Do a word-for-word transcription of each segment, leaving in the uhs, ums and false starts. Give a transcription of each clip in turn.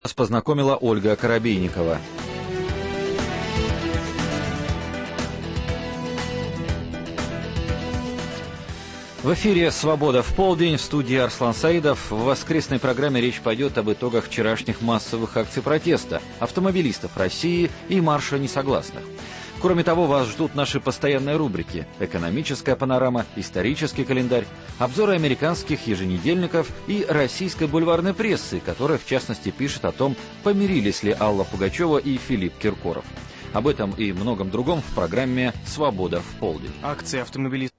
Нас познакомила Ольга Коробейникова. В эфире «Свобода в полдень», в студии Арслан Саидов. В воскресной программе речь пойдет об итогах вчерашних массовых акций протеста автомобилистов России и марша несогласных. Кроме того, вас ждут наши постоянные рубрики «Экономическая панорама», «Исторический календарь», обзоры американских еженедельников и российской бульварной прессы, которая, в частности, пишет о том, помирились ли Алла Пугачева и Филипп Киркоров. Об этом и многом другом в программе «Свобода в полдень». Акции автомобилистов.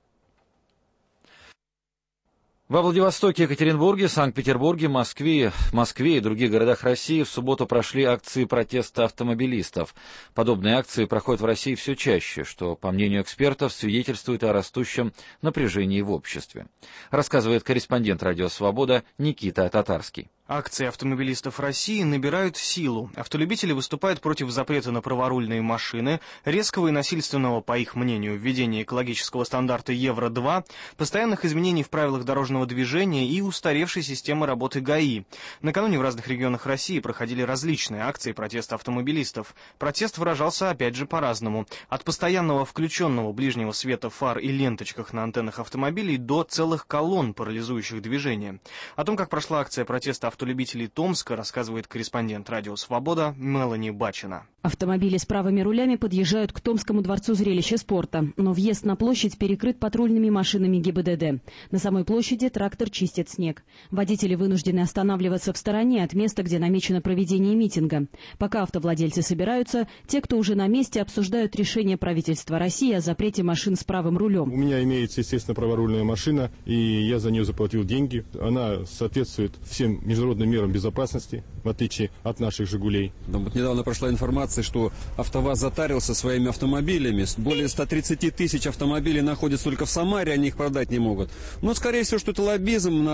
Во Владивостоке, Екатеринбурге, Санкт-Петербурге, Москве, Москве и других городах России в субботу прошли акции протеста автомобилистов. Подобные акции проходят в России все чаще, что, по мнению экспертов, свидетельствует о растущем напряжении в обществе. Рассказывает корреспондент «Радио Свобода» Никита Татарский. Акции автомобилистов России набирают силу. Автолюбители выступают против запрета на праворульные машины, резкого и насильственного, по их мнению, введения экологического стандарта Евро два, постоянных изменений в правилах дорожного движения и устаревшей системы работы ГАИ. Накануне в разных регионах России проходили различные акции протеста автомобилистов. Протест выражался, опять же, по-разному. От постоянного включенного ближнего света фар и ленточках на антеннах автомобилей до целых колонн, парализующих движение. О том, как прошла акция протеста автомобилистов, автолюбителей Томска, рассказывает корреспондент «Радио Свобода» Мелани Бачина. Автомобили с правыми рулями подъезжают к Томскому дворцу зрелища спорта, но въезд на площадь перекрыт патрульными машинами ГИБДД. На самой площади трактор чистит снег. Водители вынуждены останавливаться в стороне от места, где намечено проведение митинга. Пока автовладельцы собираются, те, кто уже на месте, обсуждают решение правительства России о запрете машин с правым рулем. У меня имеется, естественно, праворульная машина, и я за нее заплатил деньги. Она соответствует всем международным мерам безопасности, в отличие от наших «Жигулей». Вот недавно прошла информация, что АвтоВАЗ затарился своими автомобилями. Более ста тридцати тысяч автомобилей находятся только в Самаре, они их продать не могут. Но, скорее всего, что это лоббизм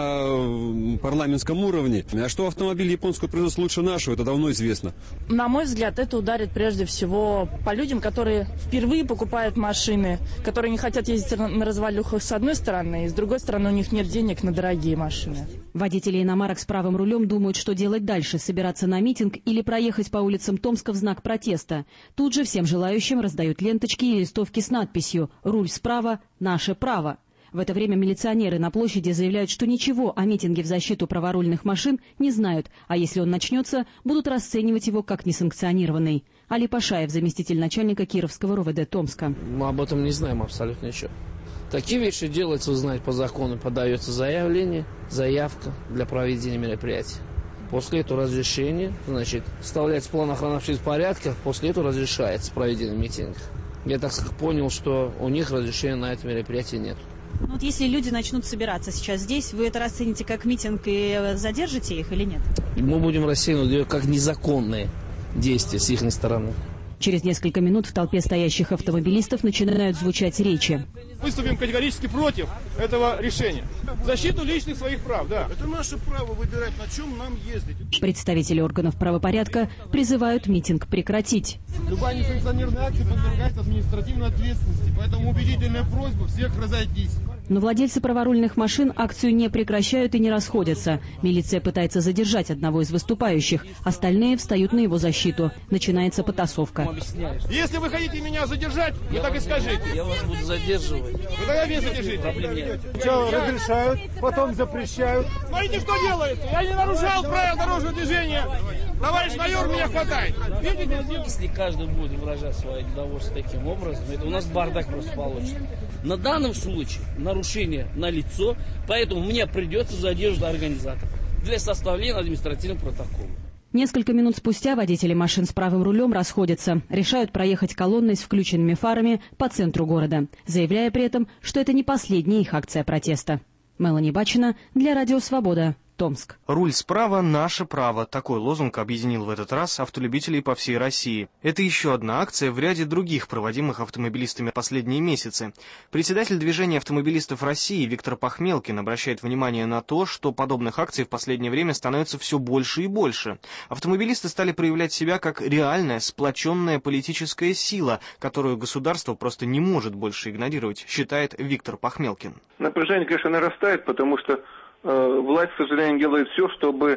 на парламентском уровне. А что автомобиль японского производства лучше нашего, это давно известно. На мой взгляд, это ударит прежде всего по людям, которые впервые покупают машины, которые не хотят ездить на развалюхах с одной стороны, и с другой стороны у них нет денег на дорогие машины. Водители иномарок с правым рулем думают, что делать дальше – собираться на митинг или проехать по улицам Томска в знак протеста. Тут же всем желающим раздают ленточки и листовки с надписью «Руль справа – наше право». В это время милиционеры на площади заявляют, что ничего о митинге в защиту праворульных машин не знают, а если он начнется, будут расценивать его как несанкционированный. Али Пашаев, заместитель начальника Кировского РОВД Томска. Мы об этом не знаем абсолютно ничего. Такие вещи делаются, вы знаете, по закону. Подается заявление, заявка для проведения мероприятия. После этого разрешение, значит, вставляется план охраны порядка, после этого разрешается проведение митинга. Я так понял, что у них разрешения на это мероприятие нет. Ну, вот если люди начнут собираться сейчас здесь, вы это расцените как митинг и задержите их или нет? Мы будем расценивать как незаконные действия с их стороны. Через несколько минут в толпе стоящих автомобилистов начинают звучать речи. Выступим категорически против этого решения. В защиту личных своих прав, да. Это наше право выбирать, на чем нам ездить. Представители органов правопорядка призывают митинг прекратить. Любая несанкционированная акция подвергается административной ответственности, поэтому убедительная просьба всех разойтись. Но владельцы праворульных машин акцию не прекращают и не расходятся. Милиция пытается задержать одного из выступающих. Остальные встают на его защиту. Начинается потасовка. Если вы хотите меня задержать, вы я так и скажите. Я вас буду задерживать. Вы тогда меня задержите. Сначала разрешают, потом запрещают. Смотрите, что делается. Я не нарушал правила дорожного движения. Товарищ майор, меня хватает. Видите? Если каждый будет выражать свое недовольство таким образом, это у нас бардак просто получится. На данном случае нарушение налицо, поэтому мне придется задерживать организаторов для составления административного протокола. Несколько минут спустя водители машин с правым рулем расходятся, решают проехать колонной с включенными фарами по центру города, заявляя при этом, что это не последняя их акция протеста. Мелани Бачина для Радио Свобода. Томск. «Руль справа – наше право». Такой лозунг объединил в этот раз автолюбителей по всей России. Это еще одна акция в ряде других, проводимых автомобилистами последние месяцы. Председатель движения автомобилистов России Виктор Пахмелкин обращает внимание на то, что подобных акций в последнее время становится все больше и больше. Автомобилисты стали проявлять себя как реальная, сплоченная политическая сила, которую государство просто не может больше игнорировать, считает Виктор Пахмелкин. Напряжение, конечно, нарастает, потому что власть, к сожалению, делает все, чтобы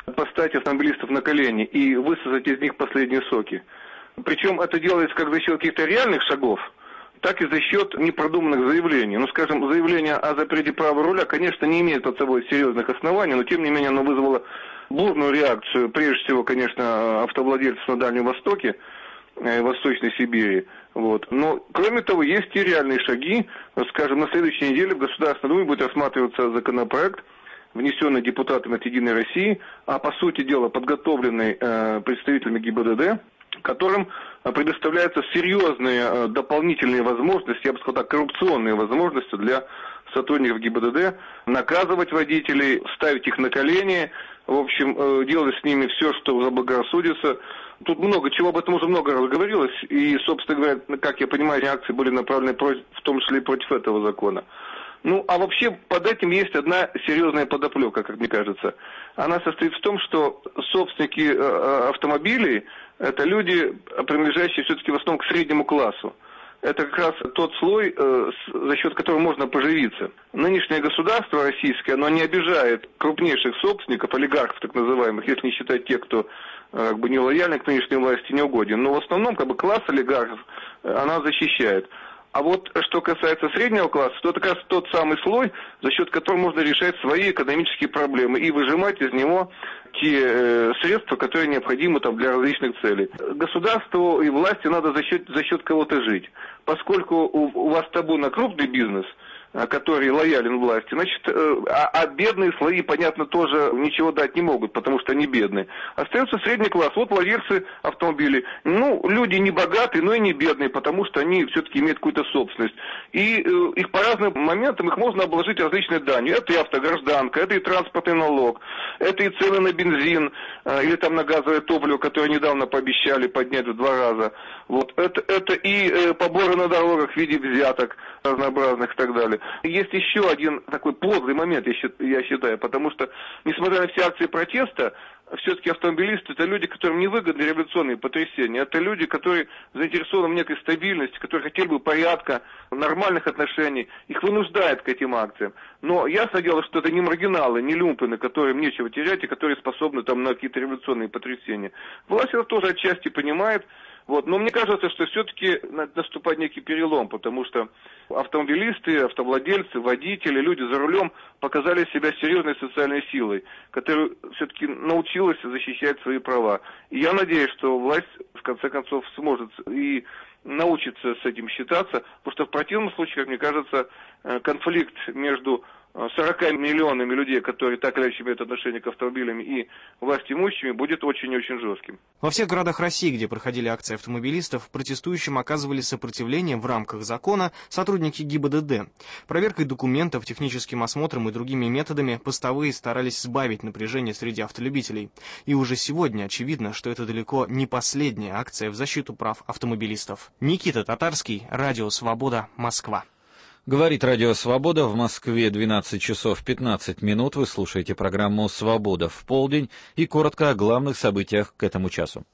поставить автомобилистов на колени и высосать из них последние соки. Причем это делается как за счет каких-то реальных шагов, так и за счет непродуманных заявлений. Ну, скажем, заявление о запрете права руля, конечно, не имеет под собой серьезных оснований, но, тем не менее, оно вызвало бурную реакцию, прежде всего, конечно, автовладельцев на Дальнем Востоке, э, Восточной Сибири. Вот. Но, кроме того, есть и реальные шаги. Скажем, на следующей неделе в Государственной Думе будет рассматриваться законопроект, внесенный депутатами от «Единой России», а, по сути дела, подготовленный э, представителями ГИБДД, которым предоставляются серьезные э, дополнительные возможности, я бы сказал так, коррупционные возможности для сотрудников ГИБДД наказывать водителей, ставить их на колени, в общем, э, делать с ними все, что заблагорассудится. Тут много чего, об этом уже много раз говорилось, и, собственно говоря, как я понимаю, реакции были направлены против, в том числе и против этого закона. Ну, а вообще под этим есть одна серьезная подоплека, как мне кажется. Она состоит в том, что собственники э, автомобилей – это люди, принадлежащие все-таки в основном к среднему классу. Это как раз тот слой, э, с, за счет которого можно поживиться. Нынешнее государство российское, оно не обижает крупнейших собственников, олигархов так называемых, если не считать тех, кто э, как бы не лояльен к нынешней власти, не угоден. Но в основном как бы класс олигархов э, она защищает. А вот что касается среднего класса, то это как раз тот самый слой, за счет которого можно решать свои экономические проблемы и выжимать из него те э, средства, которые необходимы там, для различных целей. Государству и власти надо за счет, за счет кого-то жить. Поскольку у, у вас табу на крупный бизнес, который лоялен власти, значит, а, а бедные слои, понятно, тоже ничего дать не могут, потому что они бедные. Остается средний класс. Вот владельцы автомобилей. Ну, люди не богатые, но и не бедные, потому что они все-таки имеют какую-то собственность. И э, их по разным моментам их можно обложить различной данью. Это и автогражданка, это и транспортный налог, это и цены на бензин, э, или там на газовое топливо, которое недавно пообещали поднять в два раза. Вот. Это, это и э, поборы на дорогах в виде взяток разнообразных и так далее. Есть еще один такой подлый момент, я считаю, потому что, несмотря на все акции протеста, все-таки автомобилисты – это люди, которым не выгодны революционные потрясения. Это люди, которые заинтересованы в некой стабильности, которые хотели бы порядка, нормальных отношений. Их вынуждают к этим акциям. Но ясно дело, что это не маргиналы, не люмпены, которым нечего терять и которые способны там на какие-то революционные потрясения. Власть это тоже отчасти понимает. Вот. Но мне кажется, что все-таки наступает некий перелом, потому что автомобилисты, автовладельцы, водители, люди за рулем показали себя серьезной социальной силой, которая все-таки научилась защищать свои права. И я надеюсь, что власть в конце концов сможет и научится с этим считаться, потому что в противном случае, как мне кажется, конфликт между сорока миллионами людей, которые так или иначе имеют отношение к автомобилям, и властимущими, будет очень и очень жестким. Во всех городах России, где проходили акции автомобилистов, протестующим оказывали сопротивление в рамках закона сотрудники ГИБДД. Проверкой документов, техническим осмотром и другими методами постовые старались сбавить напряжение среди автолюбителей. И уже сегодня очевидно, что это далеко не последняя акция в защиту прав автомобилистов. Никита Татарский, Радио Свобода, Москва. Говорит Радио Свобода, в Москве двенадцать часов пятнадцать минут. Вы слушаете программу «Свобода в полдень» и коротко о главных событиях к этому часу.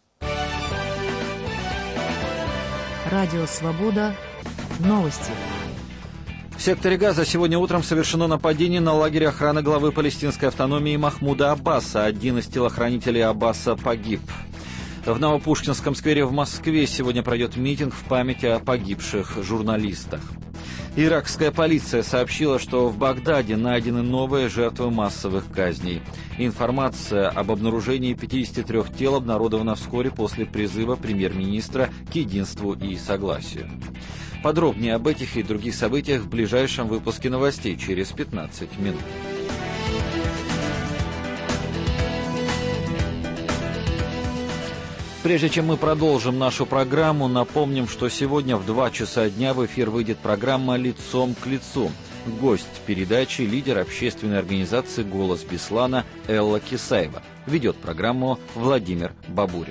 Радио Свобода. Новости. В секторе Газа сегодня утром совершено нападение на лагерь охраны главы палестинской автономии Махмуда Аббаса. Один из телохранителей Аббаса погиб. В Новопушкинском сквере в Москве сегодня пройдет митинг в память о погибших журналистах. Иракская полиция сообщила, что в Багдаде найдены новые жертвы массовых казней. Информация об обнаружении пятидесяти трёх тел обнародована вскоре после призыва премьер-министра к единству и согласию. Подробнее об этих и других событиях в ближайшем выпуске новостей через пятнадцать минут. Прежде чем мы продолжим нашу программу, напомним, что сегодня в два часа дня в эфир выйдет программа «Лицом к лицу». Гость передачи – лидер общественной организации «Голос Беслана» Элла Кисаева. Ведет программу Владимир Бабурин.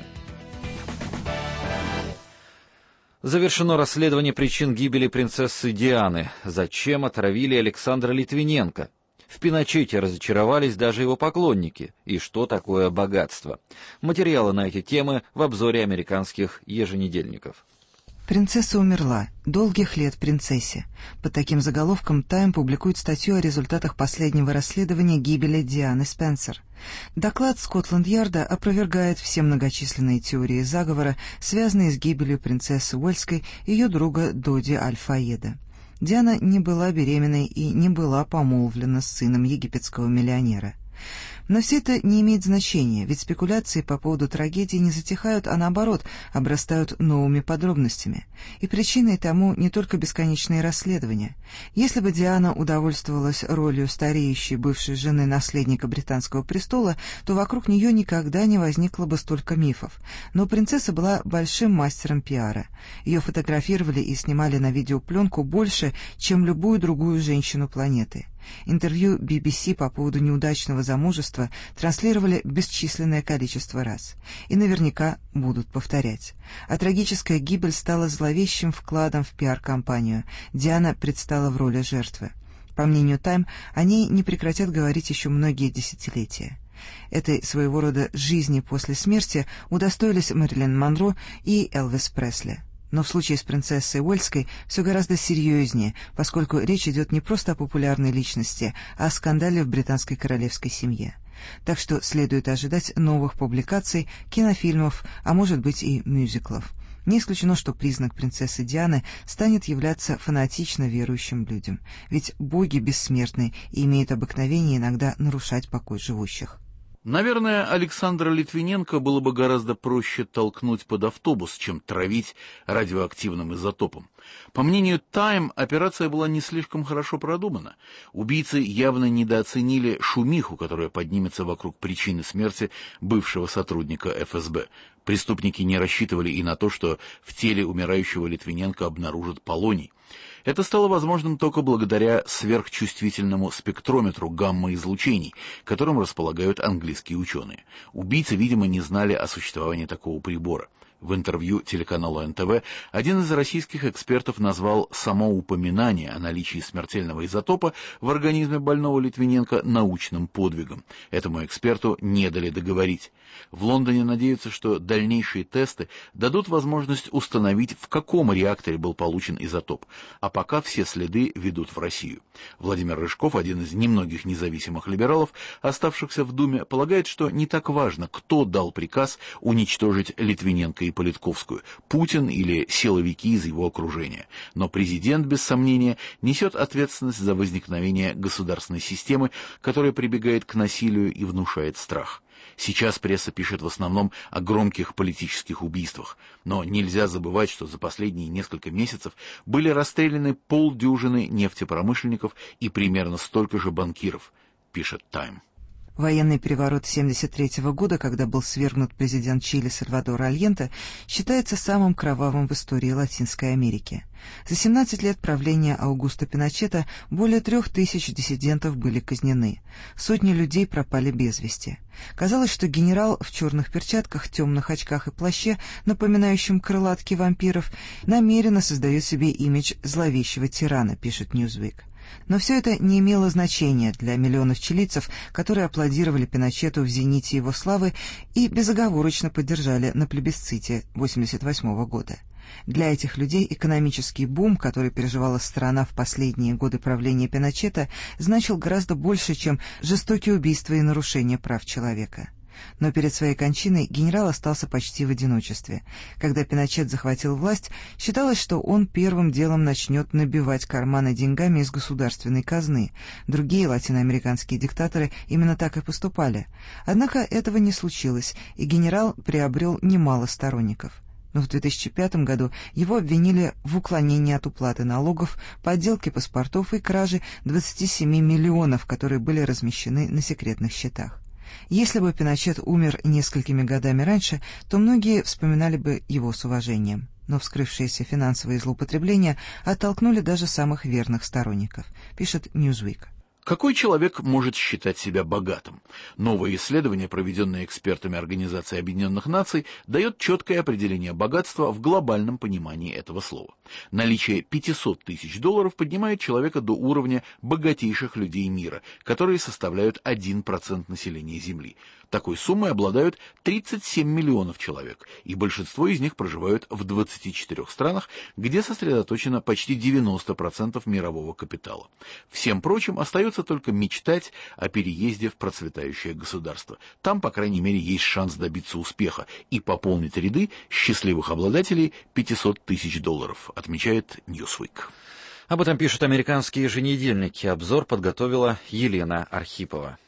Завершено расследование причин гибели принцессы Дианы. Зачем отравили Александра Литвиненко? В Пиночете разочаровались даже его поклонники. И что такое богатство? Материалы на эти темы в обзоре американских еженедельников. Принцесса умерла. Долгих лет принцессе. Под таким заголовком «Тайм» публикует статью о результатах последнего расследования гибели Дианы Спенсер. Доклад Скотланд-Ярда опровергает все многочисленные теории заговора, связанные с гибелью принцессы Уэльской и ее друга Доди Аль-Фаеда. Диана не была беременной и не была помолвлена с сыном египетского миллионера. Но все это не имеет значения, ведь спекуляции по поводу трагедии не затихают, а наоборот, обрастают новыми подробностями. И причиной тому не только бесконечные расследования. Если бы Диана удовольствовалась ролью стареющей бывшей жены наследника британского престола, то вокруг нее никогда не возникло бы столько мифов. Но принцесса была большим мастером пиара. Ее фотографировали и снимали на видеопленку больше, чем любую другую женщину планеты. Интервью би би си по поводу неудачного замужества транслировали бесчисленное количество раз. И наверняка будут повторять. А трагическая гибель стала зловещим вкладом в пиар-компанию. Диана предстала в роли жертвы. По мнению «Тайм», о ней не прекратят говорить еще многие десятилетия. Этой своего рода жизни после смерти удостоились Мэрилин Монро и Элвис Пресли. Но в случае с принцессой Уэльской все гораздо серьезнее, поскольку речь идет не просто о популярной личности, а о скандале в британской королевской семье. Так что следует ожидать новых публикаций, кинофильмов, а может быть и мюзиклов. Не исключено, что признак принцессы Дианы станет являться фанатично верующим людям, ведь боги бессмертны и имеют обыкновение иногда нарушать покой живущих. Наверное, Александра Литвиненко было бы гораздо проще толкнуть под автобус, чем травить радиоактивным изотопом. По мнению «Тайм», операция была не слишком хорошо продумана. Убийцы явно недооценили шумиху, которая поднимется вокруг причины смерти бывшего сотрудника эф эс бэ. Преступники не рассчитывали и на то, что в теле умирающего Литвиненко обнаружат полоний. Это стало возможным только благодаря сверхчувствительному спектрометру гамма-излучений, которым располагают английские ученые. Убийцы, видимо, не знали о существовании такого прибора. В интервью телеканалу эн тэ вэ один из российских экспертов назвал само упоминание о наличии смертельного изотопа в организме больного Литвиненко научным подвигом. Этому эксперту не дали договорить. В Лондоне надеются, что дальнейшие тесты дадут возможность установить, в каком реакторе был получен изотоп, а пока все следы ведут в Россию. Владимир Рыжков, один из немногих независимых либералов, оставшихся в Думе, полагает, что не так важно, кто дал приказ уничтожить Литвиненко и Политковскую, Путин или силовики из его окружения. Но президент, без сомнения, несет ответственность за возникновение государственной системы, которая прибегает к насилию и внушает страх. Сейчас пресса пишет в основном о громких политических убийствах, но нельзя забывать, что за последние несколько месяцев были расстреляны полдюжины нефтепромышленников и примерно столько же банкиров, пишет «Тайм». Военный переворот семьдесят третьего года, когда был свергнут президент Чили Сальвадор Альенте, считается самым кровавым в истории Латинской Америки. За семнадцать лет правления Аугусто Пиночета более трех тысяч диссидентов были казнены. Сотни людей пропали без вести. Казалось, что генерал в черных перчатках, темных очках и плаще, напоминающем крылатки вампиров, намеренно создает себе имидж зловещего тирана, пишет Newsweek. Но все это не имело значения для миллионов чилийцев, которые аплодировали Пиночету в зените его славы и безоговорочно поддержали на плебисците восемьдесят восьмого года. Для этих людей экономический бум, который переживала страна в последние годы правления Пиночета, значил гораздо больше, чем жестокие убийства и нарушения прав человека. Но перед своей кончиной генерал остался почти в одиночестве. Когда Пиночет захватил власть, считалось, что он первым делом начнет набивать карманы деньгами из государственной казны. Другие латиноамериканские диктаторы именно так и поступали. Однако этого не случилось, и генерал приобрел немало сторонников. Но в две тысячи пятом году его обвинили в уклонении от уплаты налогов, подделке паспортов и краже двадцати семи миллионов, которые были размещены на секретных счетах. Если бы Пиночет умер несколькими годами раньше, то многие вспоминали бы его с уважением. Но вскрывшиеся финансовые злоупотребления оттолкнули даже самых верных сторонников, пишет Newsweek. Какой человек может считать себя богатым? Новое исследование, проведенное экспертами Организации Объединенных Наций, дает четкое определение богатства в глобальном понимании этого слова. Наличие пятисот тысяч долларов поднимает человека до уровня богатейших людей мира, которые составляют один процент населения Земли. Такой суммой обладают тридцать семь миллионов человек, и большинство из них проживают в двадцати четырёх странах, где сосредоточено почти девяносто процентов мирового капитала. Всем прочим остается только мечтать о переезде в процветающее государство. Там, по крайней мере, есть шанс добиться успеха и пополнить ряды счастливых обладателей пятисот тысяч долларов, отмечает Newsweek. Об этом пишут американские еженедельники. Обзор подготовила Елена Архипова.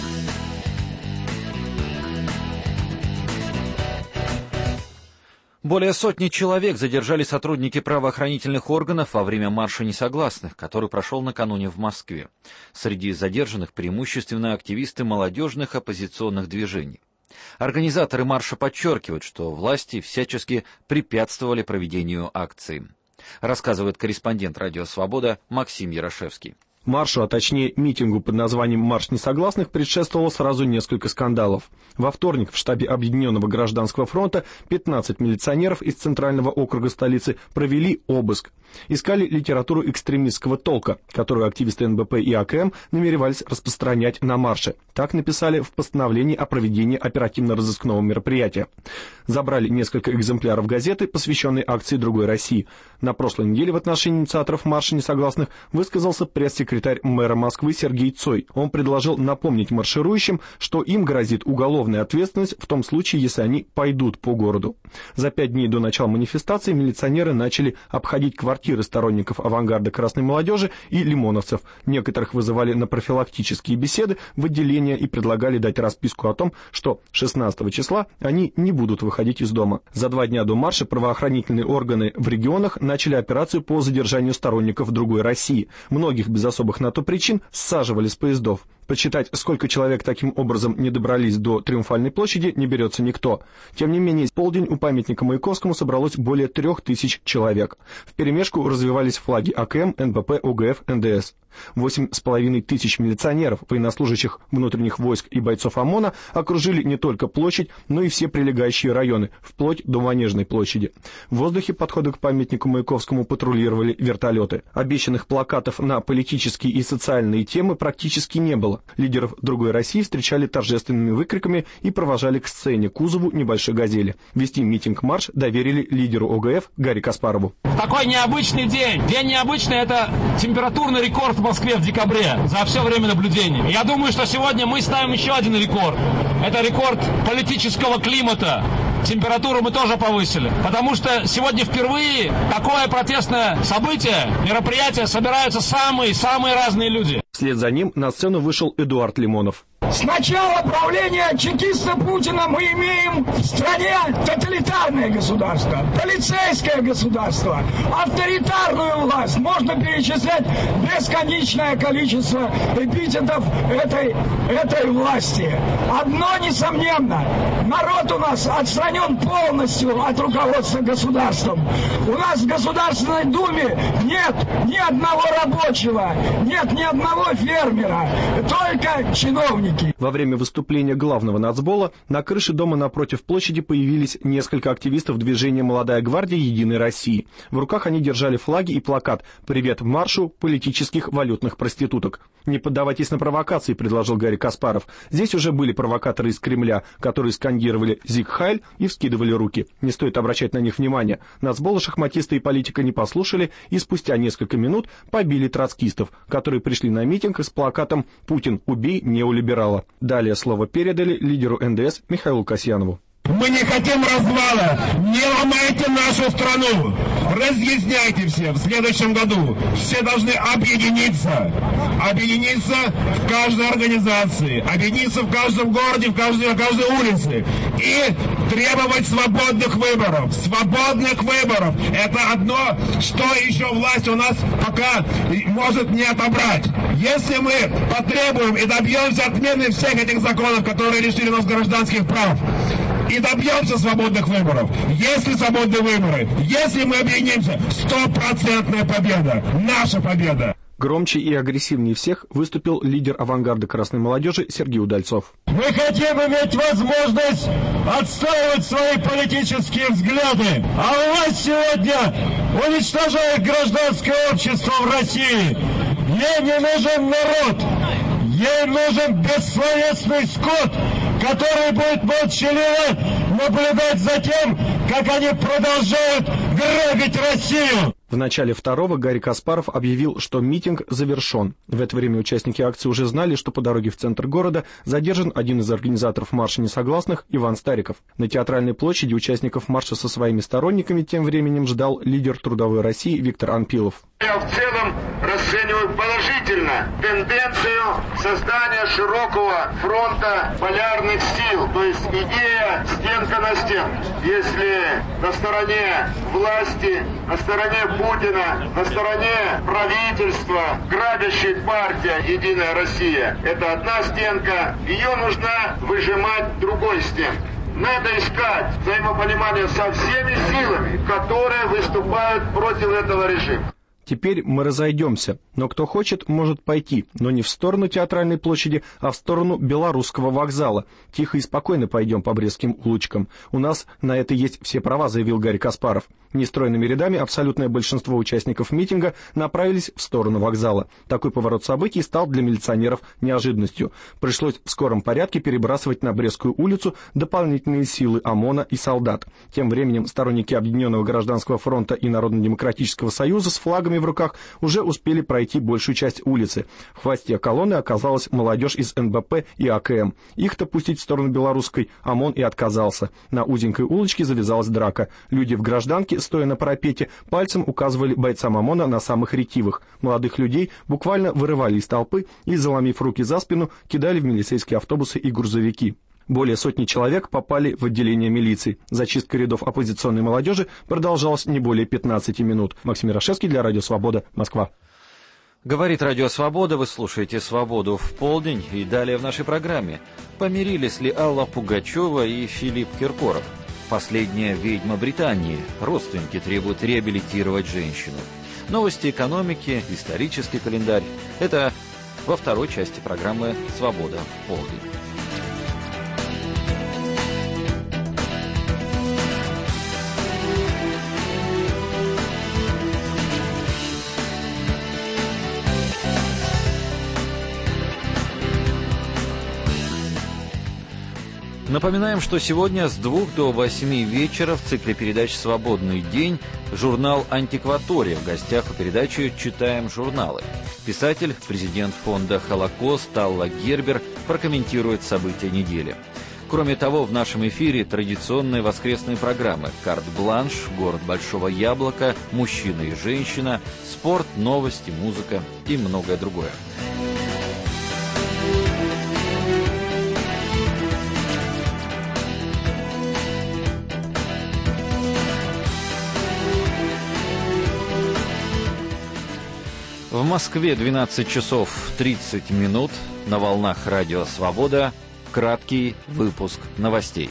Более сотни человек задержали сотрудники правоохранительных органов во время марша несогласных, который прошел накануне в Москве. Среди задержанных преимущественно активисты молодежных оппозиционных движений. Организаторы марша подчеркивают, что власти всячески препятствовали проведению акции. Рассказывает корреспондент «Радио Свобода» Максим Ярошевский. Маршу, а точнее митингу под названием «Марш несогласных» предшествовало сразу несколько скандалов. Во вторник в штабе Объединенного гражданского фронта пятнадцать милиционеров из Центрального округа столицы провели обыск. Искали литературу экстремистского толка, которую активисты эн бэ пэ и а ка эм намеревались распространять на марше. Так написали в постановлении о проведении оперативно-розыскного мероприятия. Забрали несколько экземпляров газеты, посвященной акции «Другой России». На прошлой неделе в отношении инициаторов марша несогласных высказался пресс-секретарь мэра Москвы Сергей Цой. Он предложил напомнить марширующим, что им грозит уголовная ответственность в том случае, если они пойдут по городу. За пять дней до начала манифестации милиционеры начали обходить квартиры сторонников авангарда красной молодежи и лимоновцев. Некоторых вызывали на профилактические беседы в отделение и предлагали дать расписку о том, что шестнадцатого числа они не будут выходить из дома. За два дня до марша правоохранительные органы в регионах начали операцию по задержанию сторонников «Другой России». Многих без особых на то причин ссаживали с поездов. Подсчитать, сколько человек таким образом не добрались до Триумфальной площади, не берется никто. Тем не менее, в полдень у памятника Маяковскому собралось более трех тысяч человек. Вперемешку развивались флаги а ка эм, эн бэ пэ, о гэ эф, эн дэ эс. Восемь с половиной тысяч милиционеров, военнослужащих внутренних войск и бойцов ОМОНа окружили не только площадь, но и все прилегающие районы, вплоть до Манежной площади. В воздухе подходы к памятнику Маяковскому патрулировали вертолеты. Обещанных плакатов на политические и социальные темы практически не было. Лидеров «Другой России» встречали торжественными выкриками и провожали к сцене кузову небольшой «Газели». Вести митинг-марш доверили лидеру о гэ эф Гарри Каспарову. Такой необычный день. День необычный — это температурный рекорд в Москве в декабре за все время наблюдения. Я думаю, что сегодня мы ставим еще один рекорд. Это рекорд политического климата. Температуру мы тоже повысили. Потому что сегодня впервые такое протестное событие, мероприятие, собираются самые-самые разные люди. Вслед за ним на сцену вышел Эдуард Лимонов. С начала правления чекиста Путина мы имеем в стране тоталитарное государство, полицейское государство, авторитарную власть. Можно перечислять бесконечное количество эпитетов этой, этой власти. Одно несомненно, народ у нас отстранен полностью от руководства государством. У нас в Государственной Думе нет ни одного рабочего, нет ни одного фермера, только чиновники. Во время выступления главного нацбола на крыше дома напротив площади появились несколько активистов движения «Молодая гвардия Единой России». В руках они держали флаги и плакат «Привет маршу политических валютных проституток». «Не поддавайтесь на провокации», — предложил Гарри Каспаров. Здесь уже были провокаторы из Кремля, которые скандировали «Зиг Хайль» и вскидывали руки. Не стоит обращать на них внимания. Нацбола шахматисты и политика не послушали и спустя несколько минут побили троцкистов, которые пришли на митинг с плакатом «Путин, убей неолиберала». Далее слово передали лидеру эн дэ эс Михаилу Касьянову. Мы не хотим развала, не ломайте нашу страну, разъясняйте все, в следующем году все должны объединиться, объединиться в каждой организации, объединиться в каждом городе, в каждой, в каждой улице и требовать свободных выборов, свободных выборов. Это одно, что еще власть у нас пока может не отобрать. Если мы потребуем и добьемся отмены всех этих законов, которые лишили нас гражданских прав, и добьемся свободных выборов. Если свободные выборы, если мы объединимся, стопроцентная победа, наша победа. Громче и агрессивнее всех выступил лидер авангарда красной молодежи Сергей Удальцов. Мы хотим иметь возможность отстаивать свои политические взгляды, а власть сегодня уничтожает гражданское общество в России. Ей не нужен народ, ей нужен бессловесный скот, который будет молчаливо наблюдать за тем, как они продолжают грабить Россию. В начале второго Гарри Каспаров объявил, что митинг завершен. В это время участники акции уже знали, что по дороге в центр города задержан один из организаторов марша несогласных Иван Стариков. На Театральной площади участников марша со своими сторонниками тем временем ждал лидер Трудовой России Виктор Анпилов. Я в целом расцениваю положительно тенденцию создания широкого фронта полярных сил, то есть идея стенка на стенку. Если на стороне власти, на стороне Путина, на стороне правительства, грабящей партия «Единая Россия» — это одна стенка, ее нужно выжимать другой стенкой. Надо искать взаимопонимание со всеми силами, которые выступают против этого режима. Теперь мы разойдемся, но кто хочет, может пойти, но не в сторону Театральной площади, а в сторону Белорусского вокзала. Тихо и спокойно пойдем по Брестским улочкам. У нас на это есть все права, заявил Гарри Каспаров. Нестройными рядами абсолютное большинство участников митинга направились в сторону вокзала. Такой поворот событий стал для милиционеров неожиданностью. Пришлось в скором порядке перебрасывать на Брестскую улицу дополнительные силы ОМОНа и солдат. Тем временем сторонники Объединенного гражданского фронта и Народно-демократического союза с флагами в руках уже успели пройти большую часть улицы. В хвосте колонны оказалась молодежь из эн бэ пэ и а ка эм. Их-то пустить в сторону Белорусской ОМОН и отказался. На узенькой улочке завязалась драка. Люди в гражданке, стоя на парапете, пальцем указывали бойцам ОМОНа на самых ретивых. Молодых людей буквально вырывали из толпы и, заломив руки за спину, кидали в милицейские автобусы и грузовики. Более сотни человек попали в отделение милиции. Зачистка рядов оппозиционной молодежи продолжалась не более пятнадцати минут. Максим Ярошевский для Радио Свобода, Москва. Говорит Радио Свобода, вы слушаете «Свободу в полдень», и далее в нашей программе. Помирились ли Алла Пугачева и Филипп Киркоров? Последняя ведьма Британии. Родственники требуют реабилитировать женщину. Новости экономики, исторический календарь. Это во второй части программы «Свобода в полдень». Напоминаем, что сегодня с двух до восьми вечера в цикле передач «Свободный день» журнал «Антикватория». В гостях у передачи «Читаем журналы». Писатель, президент фонда «Холокост» Алла Гербер прокомментирует события недели. Кроме того, в нашем эфире традиционные воскресные программы «Карт-бланш», «Город Большого Яблока», «Мужчина и женщина», «Спорт», «Новости», «Музыка» и многое другое. В Москве двенадцать часов тридцать минут, на волнах Радио Свобода, краткий выпуск новостей.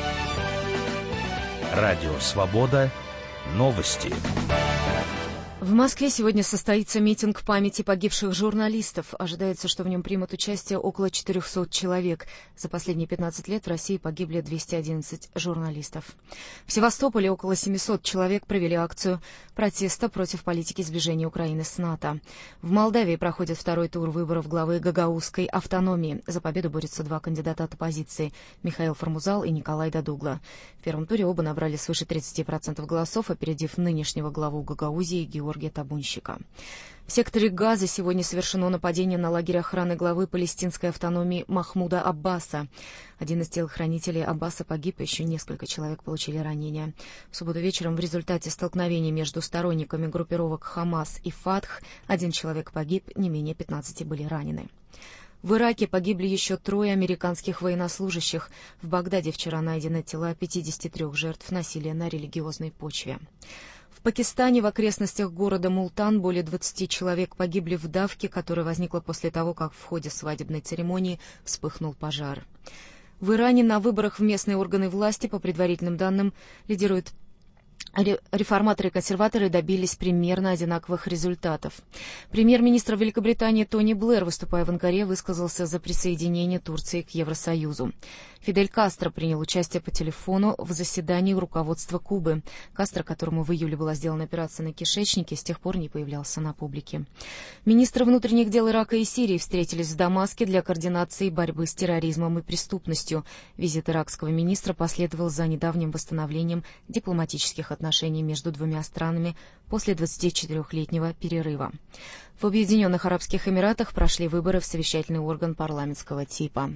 Радио Свобода, новости. В Москве сегодня состоится митинг памяти погибших журналистов. Ожидается, что в нем примут участие около четырехсот человек. За последние пятнадцать лет в России погибли двести одиннадцать журналистов. В Севастополе около семисот человек провели акцию протеста против политики сближения Украины с НАТО. В Молдавии проходит второй тур выборов главы гагаузской автономии. За победу борются два кандидата от оппозиции – Михаил Формузал и Николай Дадугла. В первом туре оба набрали свыше тридцати процентов голосов, опередив нынешнего главу Гагаузии Георгия Табунщика. В секторе Газа сегодня совершено нападение на лагерь охраны главы палестинской автономии Махмуда Аббаса. Один из телохранителей Аббаса погиб, еще несколько человек получили ранения. В субботу вечером в результате столкновений между сторонниками группировок Хамас и Фатх один человек погиб, не менее пятнадцати были ранены. В Ираке погибли еще трое американских военнослужащих. В Багдаде вчера найдены тела пятидесяти трёх жертв насилия на религиозной почве. В Пакистане в окрестностях города Мултан более двадцати человек погибли в давке, которая возникла после того, как в ходе свадебной церемонии вспыхнул пожар. В Иране на выборах в местные органы власти, по предварительным данным, лидирует Реформаторы и консерваторы добились примерно одинаковых результатов. Премьер-министр Великобритании Тони Блэр, выступая в Анкаре, высказался за присоединение Турции к Евросоюзу. Фидель Кастро принял участие по телефону в заседании руководства Кубы. Кастро, которому в июле была сделана операция на кишечнике, с тех пор не появлялся на публике. Министры внутренних дел Ирака и Сирии встретились в Дамаске для координации борьбы с терроризмом и преступностью. Визит иракского министра последовал за недавним восстановлением дипломатических отношений между двумя странами после двадцатичетырёхлетнего перерыва. В Объединенных Арабских Эмиратах прошли выборы в совещательный орган парламентского типа.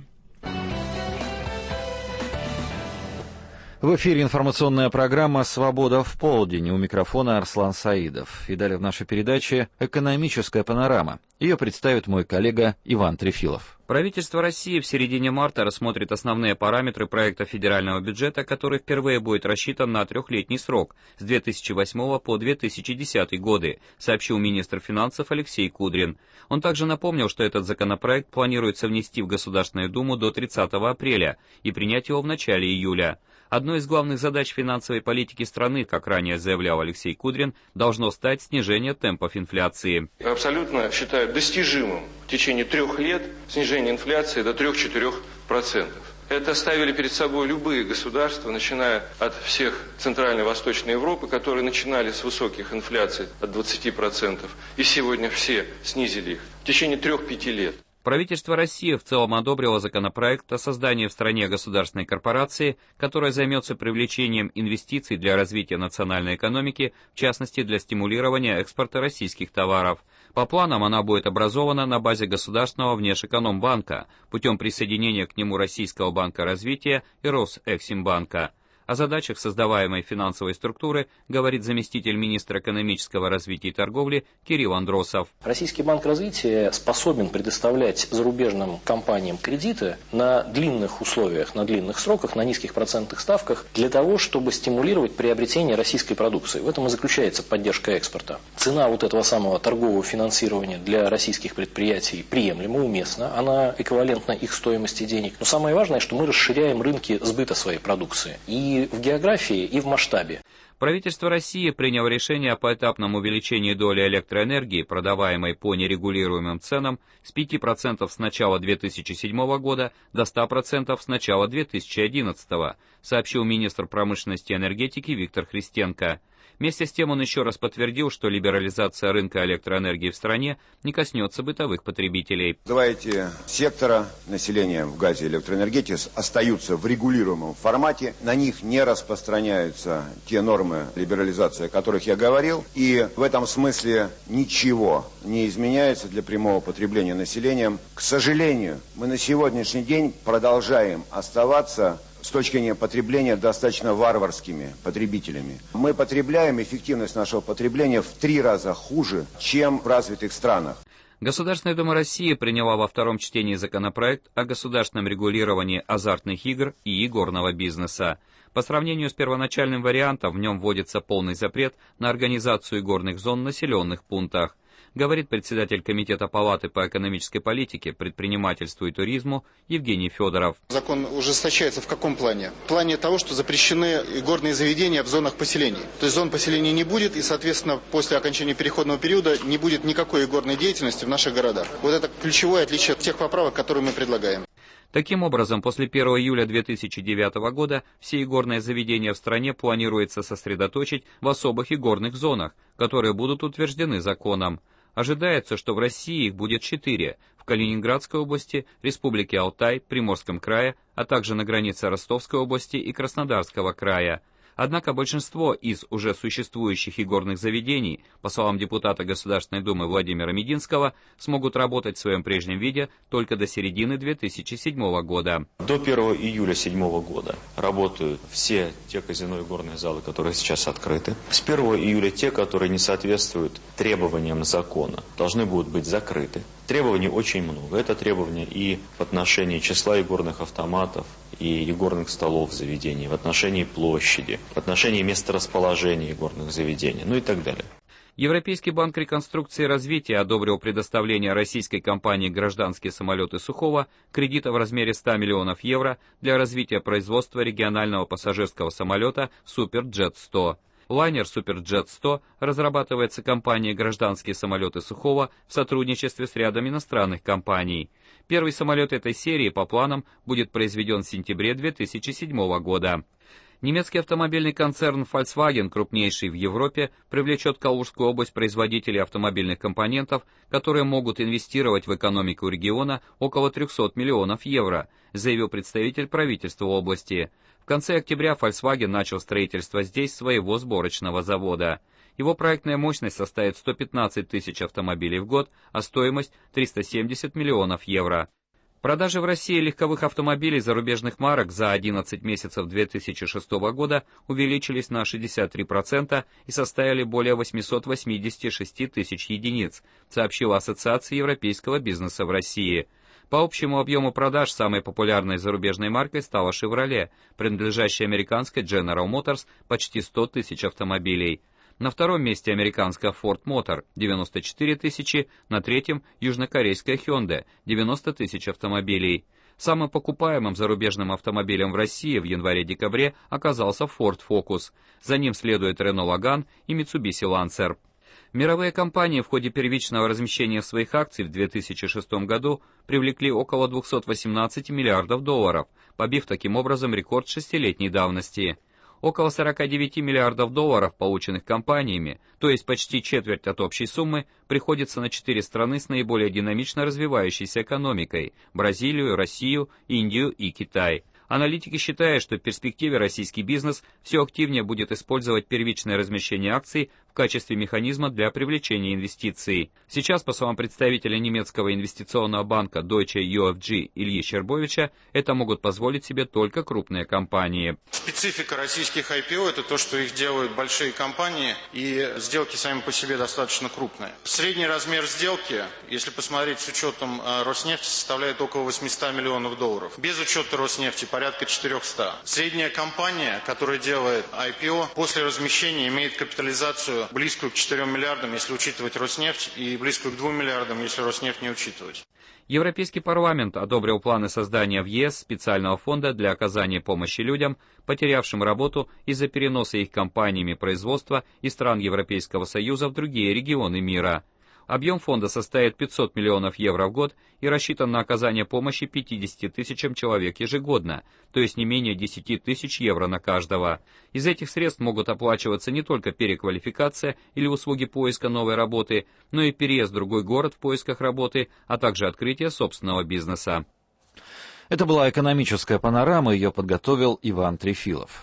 В эфире информационная программа «Свобода в полдень». У микрофона Арслан Саидов. И далее в нашей передаче «Экономическая панорама». Ее представит мой коллега Иван Трефилов. Правительство России в середине марта рассмотрит основные параметры проекта федерального бюджета, который впервые будет рассчитан на трехлетний срок с две тысячи восьмого по две тысячи десятый годы, сообщил министр финансов Алексей Кудрин. Он также напомнил, что этот законопроект планируется внести в Государственную Думу до тридцатого апреля и принять его в начале июля. Одной из главных задач финансовой политики страны, как ранее заявлял Алексей Кудрин, должно стать снижение темпов инфляции. Абсолютно считаю достижимым в течение трех лет снижение инфляции до трёх-четырёх процентов. Это ставили перед собой любые государства, начиная от всех Центральной и Восточной Европы, которые начинали с высоких инфляций от двадцати процентов, и сегодня все снизили их в течение трех-пяти лет. Правительство России в целом одобрило законопроект о создании в стране государственной корпорации, которая займется привлечением инвестиций для развития национальной экономики, в частности для стимулирования экспорта российских товаров. По планам она будет образована на базе Государственного внешэкономбанка путем присоединения к нему Российского банка развития и Росэксимбанка. О задачах создаваемой финансовой структуры говорит заместитель министра экономического развития и торговли Кирилл Андросов. Российский банк развития способен предоставлять зарубежным компаниям кредиты на длинных условиях, на длинных сроках, на низких процентных ставках для того, чтобы стимулировать приобретение российской продукции. В этом и заключается поддержка экспорта. Цена вот этого самого торгового финансирования для российских предприятий приемлема, уместна. Она эквивалентна их стоимости денег. Но самое важное, что мы расширяем рынки сбыта своей продукции. И в географии, и в масштабе. Правительство России приняло решение о поэтапном увеличении доли электроэнергии, продаваемой по нерегулируемым ценам, с пяти процентов с начала две тысячи седьмого года до ста процентов с начала две тысячи одиннадцатого, сообщил министр промышленности и энергетики Виктор Христенко. Вместе с тем он еще раз подтвердил, что либерализация рынка электроэнергии в стране не коснется бытовых потребителей. Два эти сектора населения в газе и электроэнергетике остаются в регулируемом формате. На них не распространяются те нормы либерализации, о которых я говорил. И в этом смысле ничего не изменяется для прямого потребления населением. К сожалению, мы на сегодняшний день продолжаем оставаться с точки зрения потребления достаточно варварскими потребителями. Мы потребляем, эффективность нашего потребления в три раза хуже, чем в развитых странах. Государственная Дума России приняла во втором чтении законопроект о государственном регулировании азартных игр и игорного бизнеса. По сравнению с первоначальным вариантом, в нем вводится полный запрет на организацию игорных зон в населенных пунктах, говорит председатель Комитета Палаты по экономической политике, предпринимательству и туризму Евгений Федоров. Закон ужесточается в каком плане? В плане того, что запрещены игорные заведения в зонах поселений. То есть зон поселений не будет, и, соответственно, после окончания переходного периода не будет никакой игорной деятельности в наших городах. Вот это ключевое отличие от тех поправок, которые мы предлагаем. Таким образом, после первого июля две тысячи девятого года все игорные заведения в стране планируется сосредоточить в особых игорных зонах, которые будут утверждены законом. Ожидается, что в России их будет четыре – в Калининградской области, Республике Алтай, Приморском крае, а также на границе Ростовской области и Краснодарского края. Однако большинство из уже существующих игорных заведений, по словам депутата Государственной Думы Владимира Мединского, смогут работать в своем прежнем виде только до середины две тысячи седьмого года. До первого июля две тысячи седьмого года работают все те казино и игорные залы, которые сейчас открыты. С первого июля те, которые не соответствуют требованиям закона, должны будут быть закрыты. Требований очень много. Это требования и в отношении числа игорных автоматов, и игорных столов в заведении, в отношении площади, в отношении места расположения игорных заведений, ну и так далее. Европейский банк реконструкции и развития одобрил предоставление российской компании «Гражданские самолеты Сухого» кредита в размере ста миллионов евро для развития производства регионального пассажирского самолета «Суперджет сто». Лайнер «Суперджет сто» разрабатывается компанией «Гражданские самолеты Сухого» в сотрудничестве с рядом иностранных компаний. Первый самолет этой серии по планам будет произведен в сентябре две тысячи седьмого года. Немецкий автомобильный концерн Volkswagen, крупнейший в Европе, привлечет в Калужскую область производителей автомобильных компонентов, которые могут инвестировать в экономику региона около трехсот миллионов евро, заявил представитель правительства области. В конце октября Volkswagen начал строительство здесь своего сборочного завода. Его проектная мощность составит сто пятнадцать тысяч автомобилей в год, а стоимость триста семьдесят миллионов евро. Продажи в России легковых автомобилей зарубежных марок за одиннадцать месяцев две тысячи шестого года увеличились на шестьдесят три процента и составили более восемьсот восемьдесят шесть тысяч единиц, сообщила Ассоциация европейского бизнеса в России. По общему объему продаж самой популярной зарубежной маркой стала Chevrolet, принадлежащая американской General Motors, почти сто тысяч автомобилей. На втором месте американская Ford Motor – девяносто четыре тысячи, на третьем – южнокорейская Hyundai – девяносто тысяч автомобилей. Самым покупаемым зарубежным автомобилем в России в январе-декабре оказался Ford Focus. За ним следует Renault Logan и Mitsubishi Lancer. Мировые компании в ходе первичного размещения своих акций в две тысячи шестом году привлекли около двухсот восемнадцати миллиардов долларов, побив таким образом рекорд шестилетней давности. Около сорока девяти миллиардов долларов, полученных компаниями, то есть почти четверть от общей суммы, приходится на четыре страны с наиболее динамично развивающейся экономикой – Бразилию, Россию, Индию и Китай. Аналитики считают, что в перспективе российский бизнес все активнее будет использовать первичное размещение акций в качестве механизма для привлечения инвестиций. Сейчас, по словам представителя немецкого инвестиционного банка Deutsche ю эф джи Ильи Щербовича, это могут позволить себе только крупные компании. Специфика российских ай пи о – это то, что их делают большие компании, и сделки сами по себе достаточно крупные. Средний размер сделки, если посмотреть с учетом Роснефти, составляет около восьмисот миллионов долларов. Без учета Роснефти порядка четырехсот. Средняя компания, которая делает ай пи о, после размещения имеет капитализацию близкую к четырем миллиардам, если учитывать Роснефть, и близкую к двум миллиардам, если Роснефть не учитывать. Европейский парламент одобрил планы создания в ЕС специального фонда для оказания помощи людям, потерявшим работу из-за переноса их компаниями производства из стран Европейского Союза в другие регионы мира. Объем фонда составит пятьсот миллионов евро в год и рассчитан на оказание помощи пятидесяти тысячам человек ежегодно, то есть не менее десяти тысяч евро на каждого. Из этих средств могут оплачиваться не только переквалификация или услуги поиска новой работы, но и переезд в другой город в поисках работы, а также открытие собственного бизнеса. Это была экономическая панорама, ее подготовил Иван Трефилов.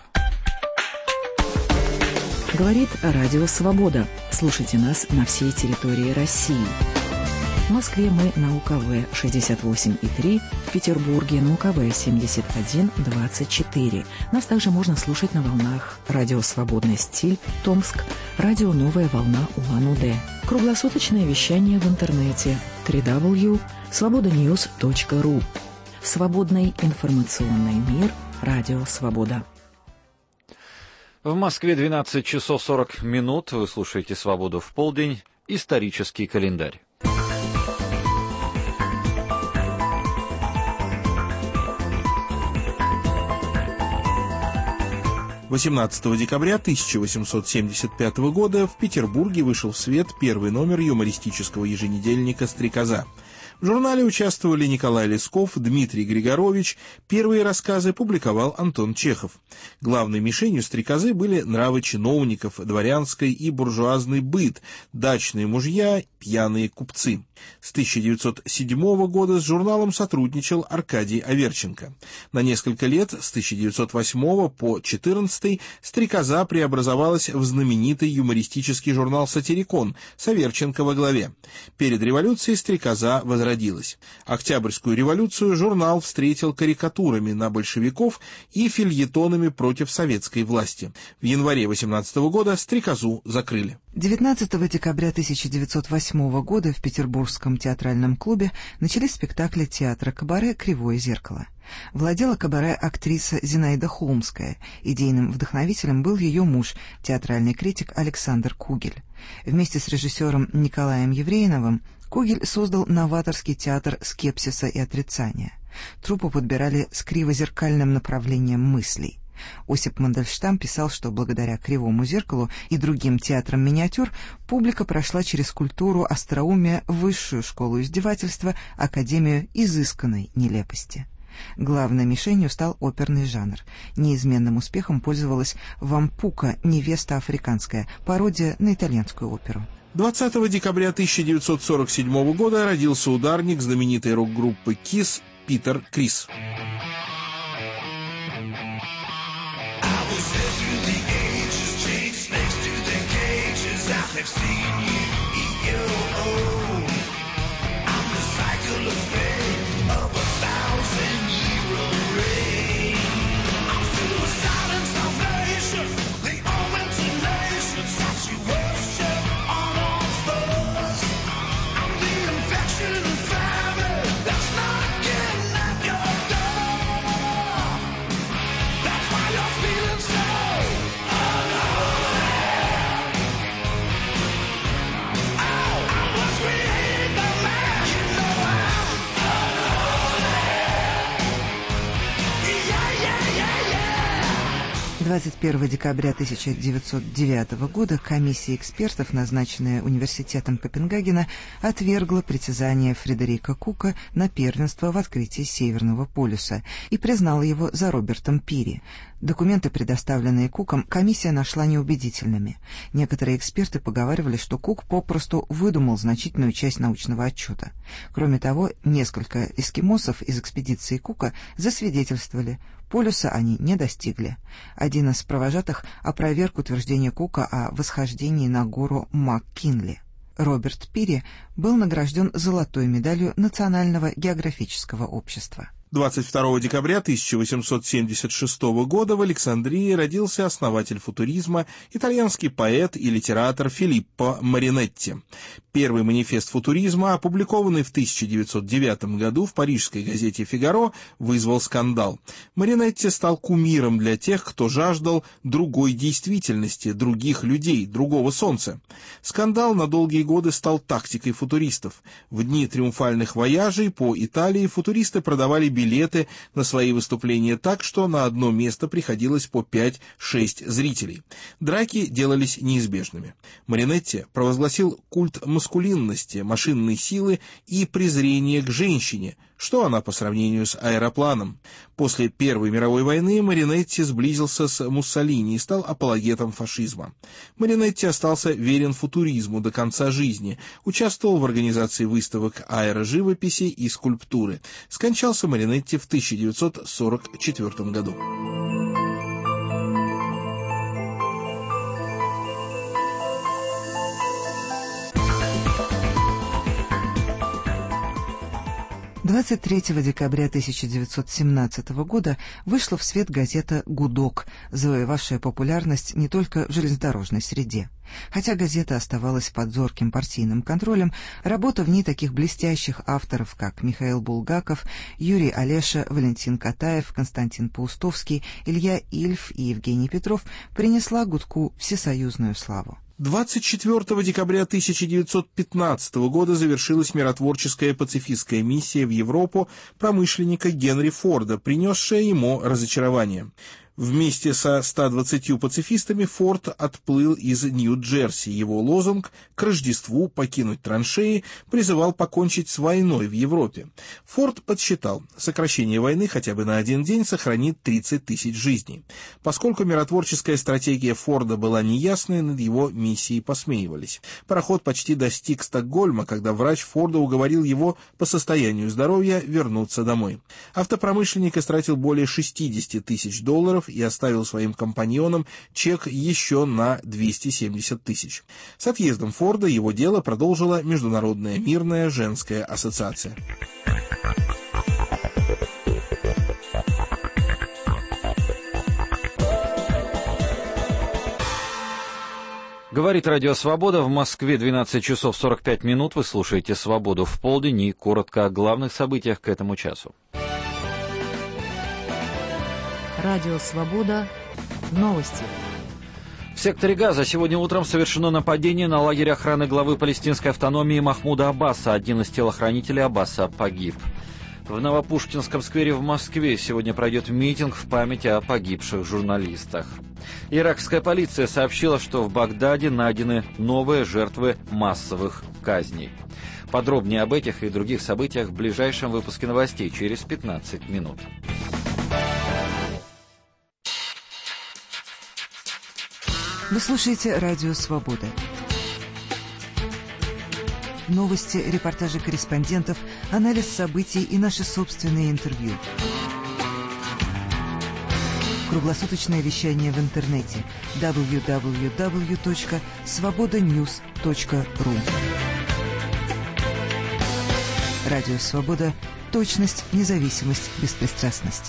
Говорит Радио Свобода. Слушайте нас на всей территории России. В Москве мы на УКВ шестьдесят восемь и три, в Петербурге на УКВ семьдесят один двадцать четыре. Нас также можно слушать на волнах Радио Свободный стиль, Томск, Радио Новая волна Улан-Удэ. Круглосуточное вещание в интернете дабл ю дабл ю дабл ю точка свобода ньюс точка ру. Свободный информационный мир. Радио Свобода. В Москве двенадцать часов сорок минут. Вы слушаете «Свободу в полдень». Исторический календарь. восемнадцатого декабря тысяча восемьсот семьдесят пятого года в Петербурге вышел в свет первый номер юмористического еженедельника «Стрекоза». В журнале участвовали Николай Лесков, Дмитрий Григорович. Первые рассказы публиковал Антон Чехов. Главной мишенью «Стрекозы» были нравы чиновников, дворянский и буржуазный быт, дачные мужья, пьяные купцы. С тысяча девятьсот седьмого года с журналом сотрудничал Аркадий Аверченко. На несколько лет, с тысяча девятьсот восьмого по четырнадцатый, «Стрекоза» преобразовалась в знаменитый юмористический журнал «Сатирикон» с Аверченко во главе. Перед революцией «Стрекоза» возродилась. Октябрьскую революцию журнал встретил карикатурами на большевиков и фельетонами против советской власти. В январе восемнадцатого года «Стрекозу» закрыли. девятнадцатого декабря тысяча девятьсот восьмого года в Петербургском театральном клубе начались спектакли театра «Кабаре» «Кривое зеркало». Владела кабаре актриса Зинаида Холмская. Идейным вдохновителем был ее муж, театральный критик Александр Кугель. Вместе с режиссером Николаем Евреиновым Кугель создал новаторский театр скепсиса и отрицания. Труппу подбирали с кривозеркальным направлением мыслей. Осип Мандельштам писал, что благодаря «Кривому зеркалу» и другим театрам миниатюр публика прошла через культуру остроумия высшую школу издевательства, академию изысканной нелепости. Главной мишенью стал оперный жанр. Неизменным успехом пользовалась «Вампука. Невеста африканская», пародия на итальянскую оперу. двадцатого декабря тысяча девятьсот сорок седьмого года родился ударник знаменитой рок-группы «Кисс» Питер Крис. двадцать первого декабря тысяча девятьсот девятого года комиссия экспертов, назначенная университетом Копенгагена, отвергла притязание Фредерика Кука на первенство в открытии Северного полюса и признала его за Робертом Пири. Документы, предоставленные Куком, комиссия нашла неубедительными. Некоторые эксперты поговаривали, что Кук попросту выдумал значительную часть научного отчета. Кроме того, несколько эскимосов из экспедиции Кука засвидетельствовали: полюса они не достигли. Один из провожатых опроверг утверждение Кука о восхождении на гору МакКинли. Роберт Пири был награжден золотой медалью Национального географического общества. двадцать второго декабря тысяча восемьсот семьдесят шестого года в Александрии родился основатель футуризма, итальянский поэт и литератор Филиппо Маринетти. Первый манифест футуризма, опубликованный в тысяча девятьсот девятом году в парижской газете «Фигаро», вызвал скандал. Маринетти стал кумиром для тех, кто жаждал другой действительности, других людей, другого солнца. Скандал на долгие годы стал тактикой футуристов. В дни триумфальных вояжей по Италии футуристы продавали билеты на свои выступления так, что на одно место приходилось по пять-шесть зрителей. Драки делались неизбежными. Маринетти провозгласил культ маскулинности, машинной силы и презрения к женщине. Что она по сравнению с аэропланом? После Первой мировой войны Маринетти сблизился с Муссолини и стал апологетом фашизма. Маринетти остался верен футуризму до конца жизни, участвовал в организации выставок аэроживописи и скульптуры. Скончался Маринетти в тысяча девятьсот сорок четвёртом году. двадцать третьего декабря тысяча девятьсот семнадцатого года вышла в свет газета «Гудок», завоевавшая популярность не только в железнодорожной среде. Хотя газета оставалась под зорким партийным контролем, работа в ней таких блестящих авторов, как Михаил Булгаков, Юрий Олеша, Валентин Катаев, Константин Паустовский, Илья Ильф и Евгений Петров, принесла «Гудку» всесоюзную славу. двадцать четвёртого декабря тысяча девятьсот пятнадцатого года завершилась миротворческая пацифистская миссия в Европу промышленника Генри Форда, принесшая ему разочарование. Вместе со ста двадцатью пацифистами Форд отплыл из Нью-Джерси. Его лозунг «К Рождеству покинуть траншеи» призывал покончить с войной в Европе. Форд подсчитал, сокращение войны хотя бы на один день сохранит тридцать тысяч жизней. Поскольку миротворческая стратегия Форда была неясной, над его миссией посмеивались. Пароход почти достиг Стокгольма, когда врач Форда уговорил его по состоянию здоровья вернуться домой. Автопромышленник истратил более шестидесяти тысяч долларов и оставил своим компаньонам чек еще на двести семьдесят тысяч. С отъездом Форда его дело продолжила Международная мирная женская ассоциация. Говорит Радио Свобода. В Москве двенадцать часов сорок пять минут. Вы слушаете «Свободу в полдень» и коротко о главных событиях к этому часу. Радио «Свобода». Новости. В секторе Газа сегодня утром совершено нападение на лагерь охраны главы палестинской автономии Махмуда Аббаса. Один из телохранителей Аббаса погиб. В Новопушкинском сквере в Москве сегодня пройдет митинг в память о погибших журналистах. Иракская полиция сообщила, что в Багдаде найдены новые жертвы массовых казней. Подробнее об этих и других событиях в ближайшем выпуске новостей через пятнадцать минут. Вы слушаете «Радио Свобода». Новости, репортажи корреспондентов, анализ событий и наши собственные интервью. Круглосуточное вещание в интернете дабл ю дабл ю дабл ю точка свобода ньюс точка ру. Радио Свобода. Точность, независимость, беспристрастность.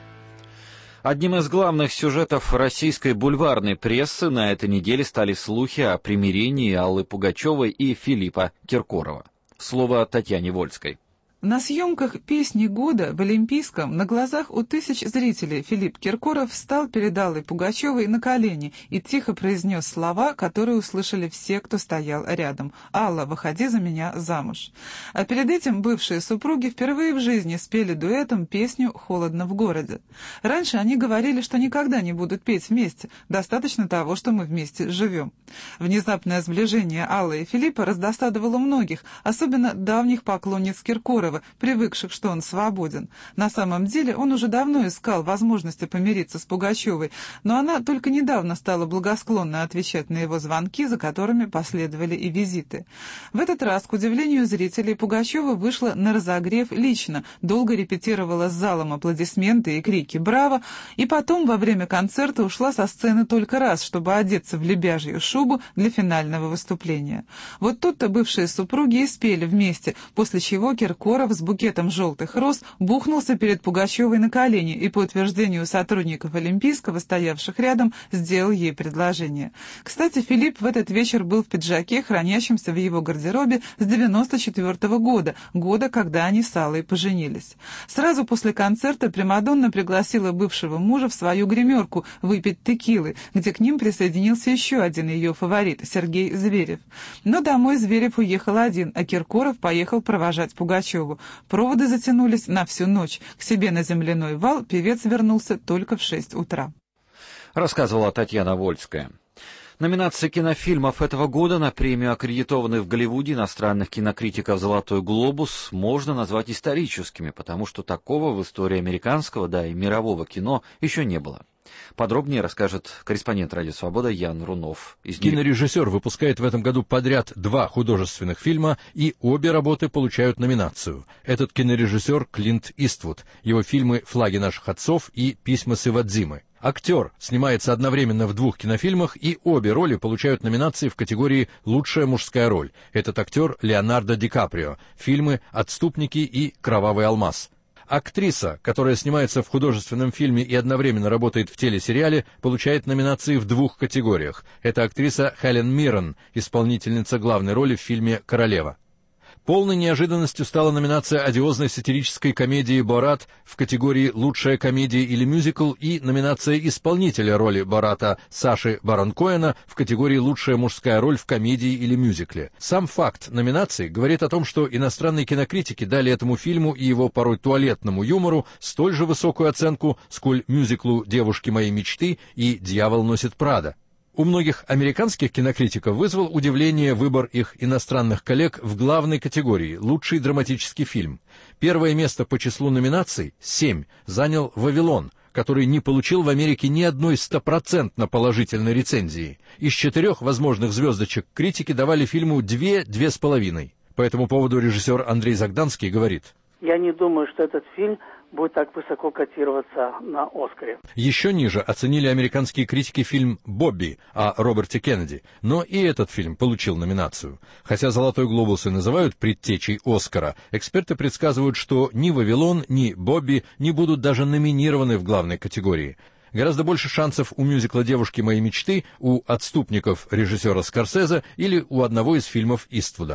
Одним из главных сюжетов российской бульварной прессы на этой неделе стали слухи о примирении Аллы Пугачевой и Филиппа Киркорова. Слово Татьяне Вольской. На съемках «Песни года» в Олимпийском на глазах у тысяч зрителей Филипп Киркоров встал перед Аллой Пугачевой на колени и тихо произнес слова, которые услышали все, кто стоял рядом. «Алла, выходи за меня замуж». А перед этим бывшие супруги впервые в жизни спели дуэтом песню «Холодно в городе». Раньше они говорили, что никогда не будут петь вместе, достаточно того, что мы вместе живем. Внезапное сближение Аллы и Филиппа раздосадовало многих, особенно давних поклонниц Киркорова, привыкших, что он свободен. На самом деле он уже давно искал возможности помириться с Пугачевой, но она только недавно стала благосклонно отвечать на его звонки, за которыми последовали и визиты. В этот раз, к удивлению зрителей, Пугачева вышла на разогрев лично, долго репетировала с залом аплодисменты и крики «Браво!», и потом во время концерта ушла со сцены только раз, чтобы одеться в лебяжью шубу для финального выступления. Вот тут-то бывшие супруги и спели вместе, после чего Киркоров с букетом желтых роз бухнулся перед Пугачевой на колени и, по утверждению сотрудников Олимпийского, стоявших рядом, сделал ей предложение. Кстати, Филипп в этот вечер был в пиджаке, хранящемся в его гардеробе с девяносто четвёртого года, года, когда они с Аллой поженились. Сразу после концерта примадонна пригласила бывшего мужа в свою гримерку выпить текилы, где к ним присоединился еще один ее фаворит, Сергей Зверев. Но домой Зверев уехал один, а Киркоров поехал провожать Пугачеву. Проводы затянулись на всю ночь. К себе на земляной вал певец вернулся только в шесть утра. Рассказывала Татьяна Вольская. Номинации кинофильмов этого года на премию аккредитованных в Голливуде иностранных кинокритиков «Золотой глобус» можно назвать историческими, потому что такого в истории американского, да и мирового кино еще не было. Подробнее расскажет корреспондент «Радио Свобода» Ян Рунов. Из Кинорежиссер выпускает в этом году подряд два художественных фильма, и обе работы получают номинацию. Этот кинорежиссер Клинт Иствуд. Его фильмы «Флаги наших отцов» и «Письма с Ивадзимы». Актер снимается одновременно в двух кинофильмах, и обе роли получают номинации в категории «Лучшая мужская роль». Этот актер Леонардо Ди Каприо. Фильмы «Отступники» и «Кровавый алмаз». Актриса, которая снимается в художественном фильме и одновременно работает в телесериале, получает номинации в двух категориях. Это актриса Хелен Миррен, исполнительница главной роли в фильме «Королева». Полной неожиданностью стала номинация одиозной сатирической комедии «Борат» в категории «Лучшая комедия или мюзикл» и номинация исполнителя роли Бората Саши Барон Коэна в категории «Лучшая мужская роль в комедии или мюзикле». Сам факт номинаций говорит о том, что иностранные кинокритики дали этому фильму и его порой туалетному юмору столь же высокую оценку, сколь мюзиклу «Девушки моей мечты» и «Дьявол носит Прада». У многих американских кинокритиков вызвал удивление выбор их иностранных коллег в главной категории «Лучший драматический фильм». Первое место по числу номинаций, семь, занял «Вавилон», который не получил в Америке ни одной стопроцентно положительной рецензии. Из четырех возможных звездочек критики давали фильму две-две с половиной. По этому поводу режиссер Андрей Загданский говорит: «Я не думаю, что этот фильм будет так высоко котироваться на «Оскаре». Еще ниже оценили американские критики фильм «Бобби» о Роберте Кеннеди, но и этот фильм получил номинацию. Хотя «Золотой глобус» и называют предтечей «Оскара», эксперты предсказывают, что ни «Вавилон», ни «Бобби» не будут даже номинированы в главной категории. Гораздо больше шансов у мюзикла «Девушки моей мечты», у «Отступников» режиссера Скорсезе или у одного из фильмов Иствуда.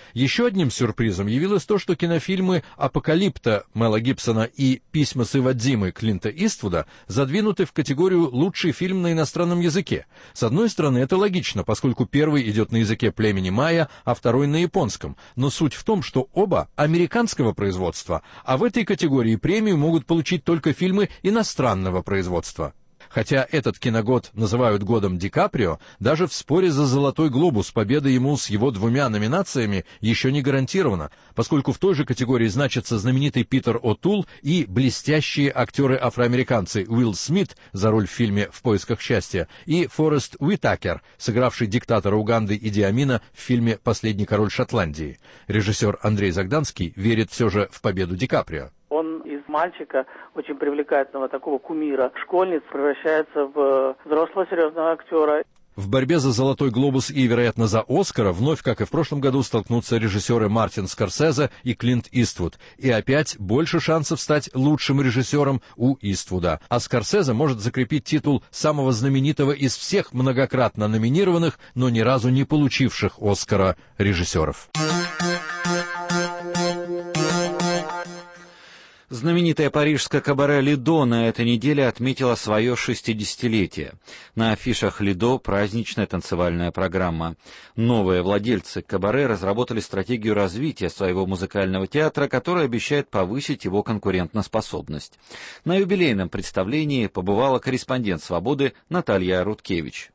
Еще одним сюрпризом явилось то, что кинофильмы «Апокалипта» Мела Гибсона и «Письма с Иводзимы» Клинта Иствуда задвинуты в категорию «Лучший фильм на иностранном языке». С одной стороны, это логично, поскольку первый идет на языке племени майя, а второй на японском. Но суть в том, что оба американского производства, а в этой категории премию могут получить только фильмы иностранного производства. Хотя этот киногод называют годом Ди Каприо, даже в споре за «Золотой глобус» победа ему с его двумя номинациями еще не гарантирована, поскольку в той же категории значатся знаменитый Питер О'Тул и блестящие актеры-афроамериканцы Уилл Смит за роль в фильме «В поисках счастья» и Форест Уитакер, сыгравший диктатора Уганды Иди Амина в фильме «Последний король Шотландии». Режиссер Андрей Загданский верит все же в победу Ди Каприо. Он из мальчика, очень привлекательного такого кумира, школьниц, превращается в взрослого серьезного актера. В борьбе за «Золотой глобус» и, вероятно, за «Оскара» вновь, как и в прошлом году, столкнутся режиссеры Мартин Скорсезе и Клинт Иствуд. И опять больше шансов стать лучшим режиссером у Иствуда. А Скорсезе может закрепить титул самого знаменитого из всех многократно номинированных, но ни разу не получивших «Оскара» режиссеров. Знаменитое парижское кабаре «Лидо» на этой неделе отметило свое шестидесятилетие. На афишах «Лидо» праздничная танцевальная программа. Новые владельцы кабаре разработали стратегию развития своего музыкального театра, которая обещает повысить его конкурентоспособность. На юбилейном представлении побывала корреспондент «Свободы» Наталья Рудкевич.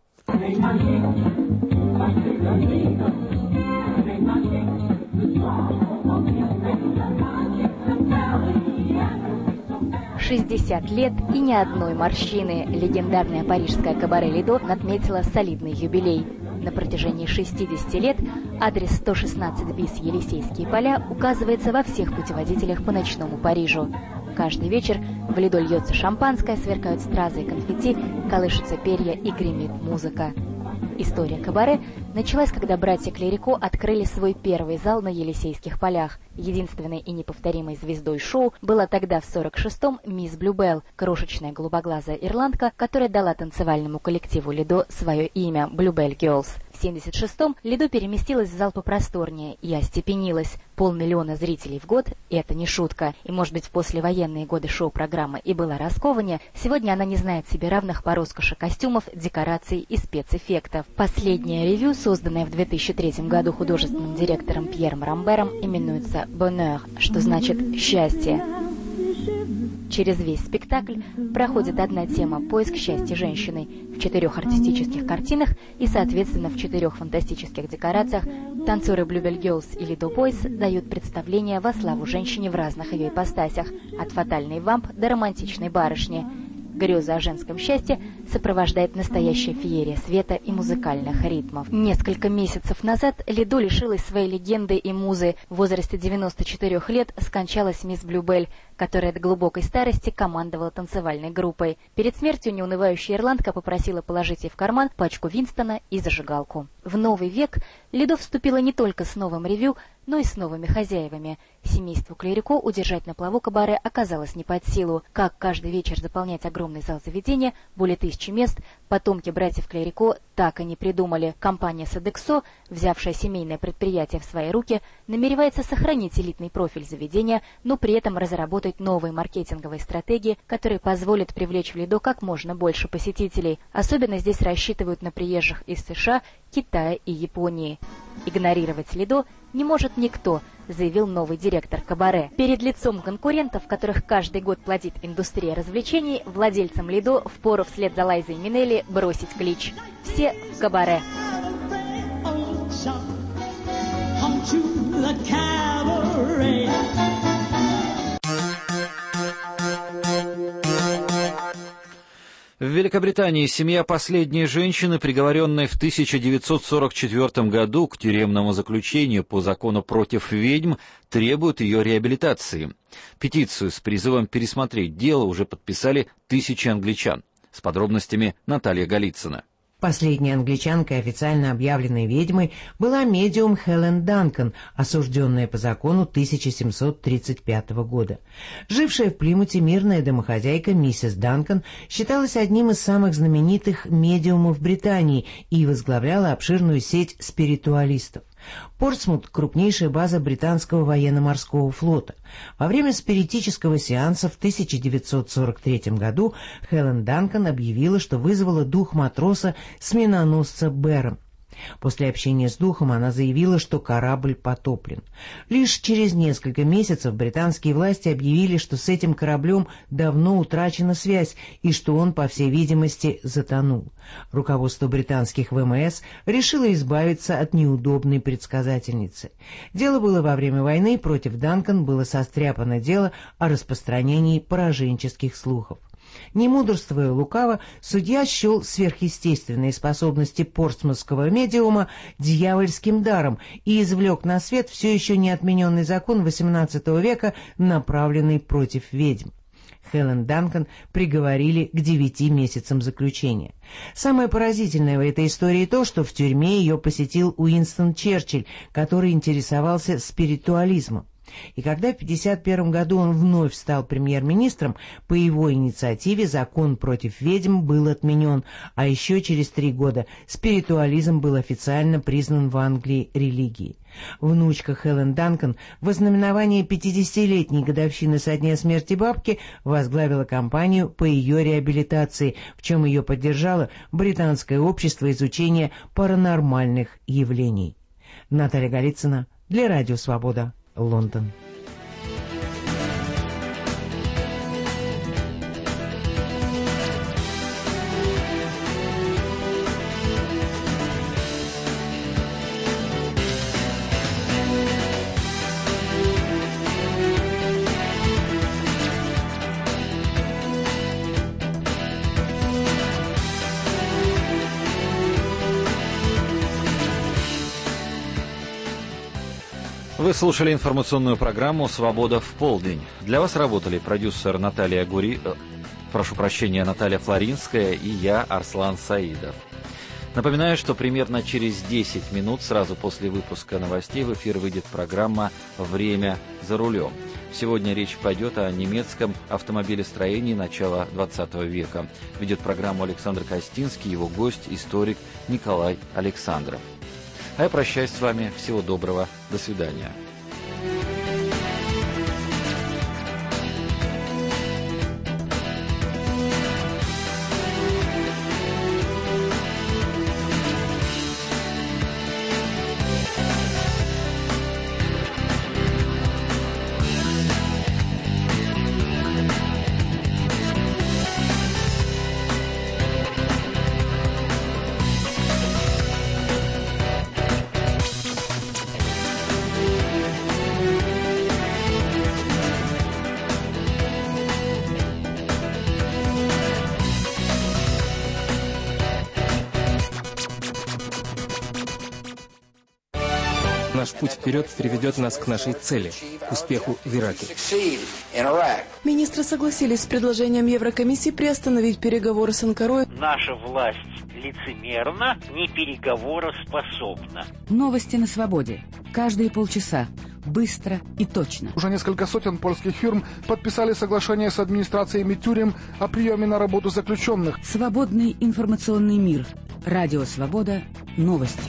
шестьдесят лет и ни одной морщины. Легендарное парижское кабаре «Лидо» отметило солидный юбилей. На протяжении шестидесяти лет адрес сто шестнадцать бис Елисейские поля указывается во всех путеводителях по ночному Парижу. Каждый вечер в «Лидо» льется шампанское, сверкают стразы и конфетти, колышутся перья и гремит музыка. История кабаре началась, когда братья Клерико открыли свой первый зал на Елисейских полях. Единственной и неповторимой звездой шоу была тогда в сорок шестом мисс Блюбелл, крошечная голубоглазая ирландка, которая дала танцевальному коллективу «Лидо» свое имя «Блюбелл Герлс». В семьдесят шестом «Лидо» переместилась в зал попросторнее и остепенилась. Полмиллиона зрителей в год – это не шутка. И, может быть, в послевоенные годы шоу-программы и была раскованнее, сегодня она не знает себе равных по роскоши костюмов, декораций и спецэффектов. Последнее ревью, созданное в две тысячи третьем году художественным директором Пьером Рамбером, именуется «Bonheur», что значит «счастье». Через весь спектакль проходит одна тема «Поиск счастья женщины» в четырех артистических картинах и, соответственно, в четырех фантастических декорациях. Танцоры Bluebell Girls и Lido Boys дают представление во славу женщине в разных ее ипостасях, от фатальной вамп до романтичной барышни. Греза о женском счастье сопровождает настоящая феерия света и музыкальных ритмов. Несколько месяцев назад «Лидо» лишилась своей легенды и музы. В возрасте девяноста четырёх лет скончалась мисс Блюбелл, которая до глубокой старости командовала танцевальной группой. Перед смертью неунывающая ирландка попросила положить ей в карман пачку Винстона и зажигалку. В новый век «Лидо» вступила не только с новым ревью, но и с новыми хозяевами. Семейству Клерико удержать на плаву кабаре оказалось не под силу. Как каждый вечер заполнять огромный зал заведения, более тысячи мест, потомки братьев Клерико так и не придумали. Компания Содексо, взявшая семейное предприятие в свои руки, намеревается сохранить элитный профиль заведения, но при этом разработать новые маркетинговые стратегии, которые позволят привлечь в «Лидо» как можно больше посетителей. Особенно здесь рассчитывают на приезжих из США, Китая и Японии. Игнорировать «Лидо» не может никто, заявил новый директор кабаре. Перед лицом конкурентов, которых каждый год плодит индустрия развлечений, владельцам «Лидо» впору вслед за Лайзой Минелли бросить клич: все в кабаре. В Великобритании семья последней женщины, приговоренной в тысяча девятьсот сорок четвёртом году к тюремному заключению по закону против ведьм, требует ее реабилитации. Петицию с призывом пересмотреть дело уже подписали тысячи англичан. С подробностями Наталья Голицына. Последней англичанкой, официально объявленной ведьмой, была медиум Хелен Данкан, осужденная по закону тысяча семьсот тридцать пятого года. Жившая в Плимуте мирная домохозяйка миссис Данкан считалась одним из самых знаменитых медиумов Британии и возглавляла обширную сеть спиритуалистов. Портсмут – крупнейшая база британского военно-морского флота. Во время спиритического сеанса в тысяча девятьсот сорок третьем году Хелен Данкан объявила, что вызвала дух матроса с миноносца Бэрон. После общения с духом она заявила, что корабль потоплен. Лишь через несколько месяцев британские власти объявили, что с этим кораблем давно утрачена связь и что он, по всей видимости, затонул. Руководство британских ВМС решило избавиться от неудобной предсказательницы. Дело было во время войны, против Данкан было состряпано дело о распространении пораженческих слухов. Не мудрствуя лукаво, судья счел сверхъестественные способности портсмутского медиума дьявольским даром и извлек на свет все еще не отмененный закон восемнадцатого века, направленный против ведьм. Хелен Данкан приговорили к девяти месяцам заключения. Самое поразительное в этой истории то, что в тюрьме ее посетил Уинстон Черчилль, который интересовался спиритуализмом. И когда в пятьдесят первом году он вновь стал премьер-министром, по его инициативе закон против ведьм был отменен, а еще через три года спиритуализм был официально признан в Англии религией. Внучка Хелен Данкан в ознаменование пятидесятилетней годовщины со дня смерти бабки возглавила кампанию по ее реабилитации, в чем ее поддержало Британское общество изучения паранормальных явлений. Наталья Голицына для Радио Свобода. Лондон. Вы слушали информационную программу «Свобода в полдень». Для вас работали продюсер Наталья Гури... э, прошу прощения, Наталья Флоринская и я, Арслан Саидов. Напоминаю, что примерно через десять минут, сразу после выпуска новостей, в эфир выйдет программа «Время за рулем». Сегодня речь пойдет о немецком автомобилестроении начала двадцатого века. Ведет программу Александр Костинский, его гость, историк Николай Александров. А я прощаюсь с вами. Всего доброго. До свидания. Наш путь вперед приведет нас к нашей цели, к успеху в Ираке. Министры согласились с предложением Еврокомиссии приостановить переговоры с Анкарой. Наша власть лицемерна, не переговороспособна. Новости на свободе. Каждые полчаса. Быстро и точно. Уже несколько сотен польских фирм подписали соглашение с администрацией Митюрем о приеме на работу заключенных. Свободный информационный мир. Радио Свобода. Новости.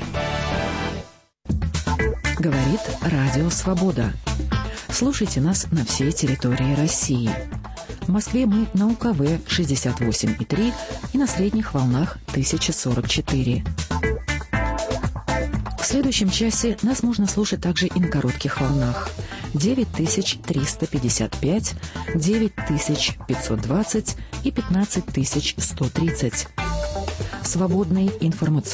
Говорит Радио Свобода. Слушайте нас на всей территории России. В Москве мы на У Ка Вэ шестьдесят восемь и три и на средних волнах тысяча сорок четыре. В следующем часе нас можно слушать также и на коротких волнах. девять тысяч триста пятьдесят пять, девять тысяч пятьсот двадцать и пятнадцать тысяч сто тридцать. Свободный информационный